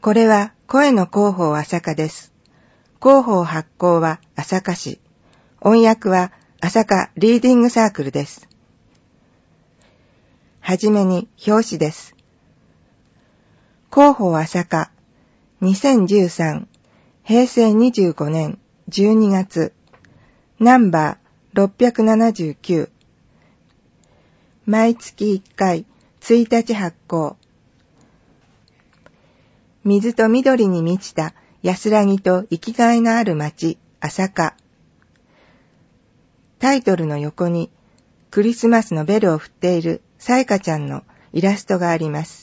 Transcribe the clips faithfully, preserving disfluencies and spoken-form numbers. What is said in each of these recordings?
これは声の広報朝霞です。広報発行は朝霞市。音訳は朝霞リーディングサークルです。はじめに表紙です。広報朝霞にせんじゅうさんへいせいにじゅうごねんじゅうにがつナンバーろっぴゃくななじゅうきゅう毎月いっかいついたち発行。水と緑に満ちた安らぎと生きがいのある町、朝霞。タイトルの横にクリスマスのベルを振っているさやかちゃんのイラストがあります。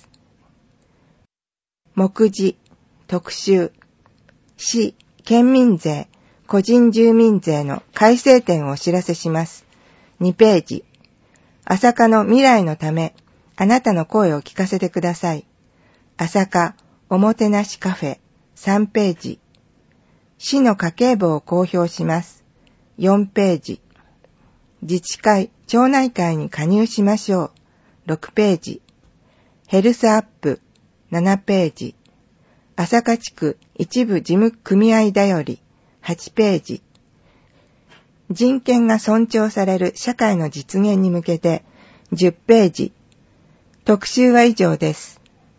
目次、特集、市、県民税、個人住民税の改正点をお知らせします。にページ。朝霞の未来のため、あなたの声を聞かせてください。朝霞おもてなしカフェさんページ。市の家計簿を公表します。よんページ。自治会、町内会に加入しましょう。ろくページ。ヘルスアップななページ。朝霞地区一部事務組合だよりはちページ。人権が尊重される社会の実現に向けてじゅっページ。特集は以上です。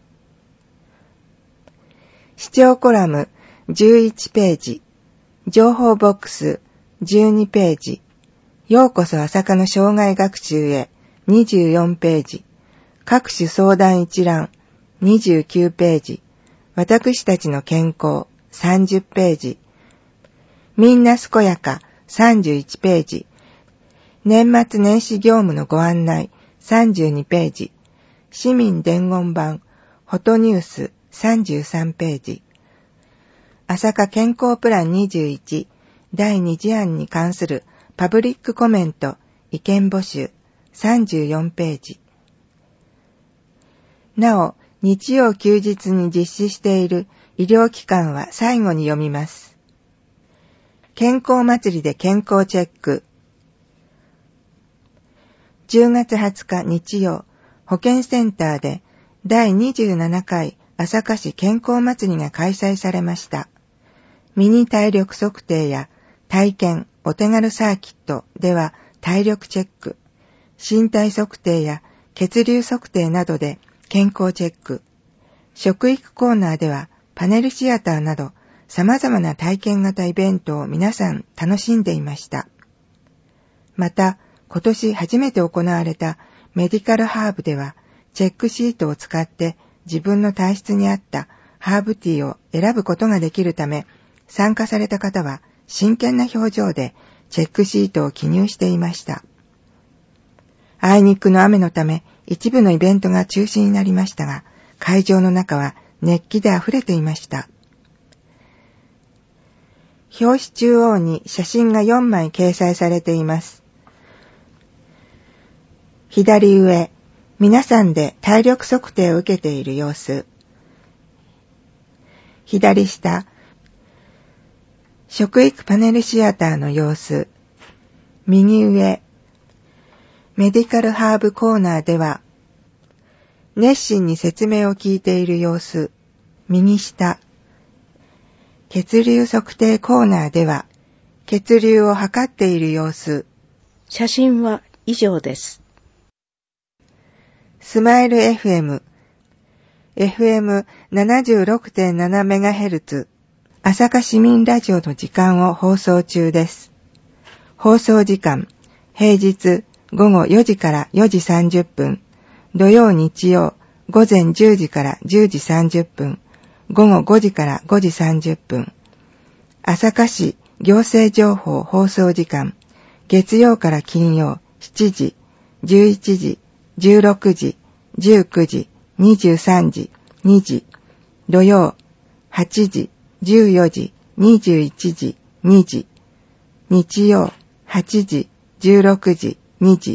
視聴コラムじゅういちページ。情報ボックスじゅうにページ。ようこそ朝霞の生涯学習へにじゅうよんページ。各種相談一覧にじゅうきゅうページ。私たちの健康さんじゅっページ。みんな健やかさんじゅういちページ。年末年始業務のご案内さんじゅうにページ。市民伝言版フォトニュースさんじゅうさんページ。朝霞健康プランにじゅういちだいに次案に関するパブリックコメント意見募集さんじゅうよんページ。なお、日曜休日に実施している医療機関は最後に読みます。健康祭りで健康チェック。じゅうがつはつか日曜、保健センターでだいにじゅうななかい朝霞市健康祭りが開催されました。ミニ体力測定や体験お手軽サーキットでは体力チェック、身体測定や血流測定などで健康チェック、食育コーナーではパネルシアターなど様々な体験型イベントを皆さん楽しんでいました。また、今年初めて行われたメディカルハーブではチェックシートを使って自分の体質に合ったハーブティーを選ぶことができるため、参加された方は真剣な表情でチェックシートを記入していました。あいにくの雨のため一部のイベントが中止になりましたが、会場の中は熱気であふれていました。表紙中央に写真がよんまい掲載されています。左上、皆さんで体力測定を受けている様子。左下、食育パネルシアターの様子。右上、メディカルハーブコーナーでは、熱心に説明を聞いている様子。右下、血流測定コーナーでは、血流を測っている様子。 写真は以上です。 スマイル エフエム、エフエムななじゅうろくてんななメガヘルツ、朝霞市民ラジオの時間を放送中です。放送時間、平日ごごよじからよじさんじゅっぷん、土曜日曜ごぜんじゅうじからじゅうじさんじゅっぷん、ごごごじからごじさんじゅっぷん。朝霞市行政情報放送時間、月曜から金曜しちじ、じゅういちじ、じゅうろくじ、じゅうくじ、にじゅうさんじ、にじ、土曜はちじ、じゅうよじ、にじゅういちじ、にじ、日曜はちじ、じゅうろくじ、にじ。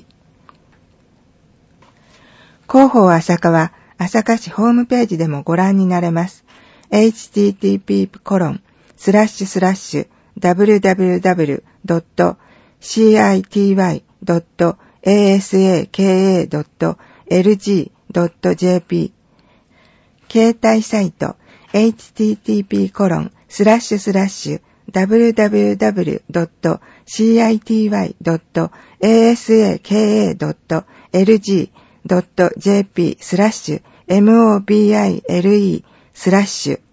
広報朝霞は朝霞市ホームページでもご覧になれます。エイチティーティーピーコロンスラッシュスラッシュダブリューダブリューダブリュードットシーアイティーワイドットエーエスエーケーエードットエルジードットジェーピー 携帯サイトエイチティーティーピーコロンスラッシュスラッシュダブリューダブリューダブリュードットシーアイティーワイドットエーエスエーケーエードットエルジードットジェーピースラッシュエムオービーアイエルイースラッシュ